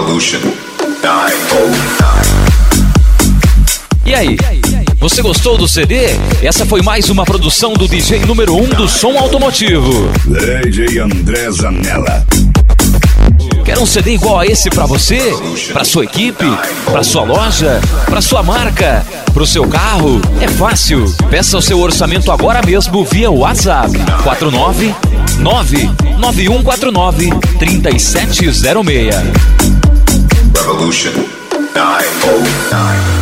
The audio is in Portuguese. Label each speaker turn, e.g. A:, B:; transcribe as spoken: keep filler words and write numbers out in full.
A: Revolution nove zero nove.
B: E aí, você gostou do C D? Essa foi mais uma produção do D J número um do som automotivo,
C: D J André Zanella.
B: Quer um C D igual a esse pra você? Pra sua equipe? Pra sua loja? Pra sua marca? Pro seu carro? É fácil. Peça o seu orçamento agora mesmo via WhatsApp quatro nove nove nove um quatro nove três sete zero seis.
A: Revolution nove zero nove.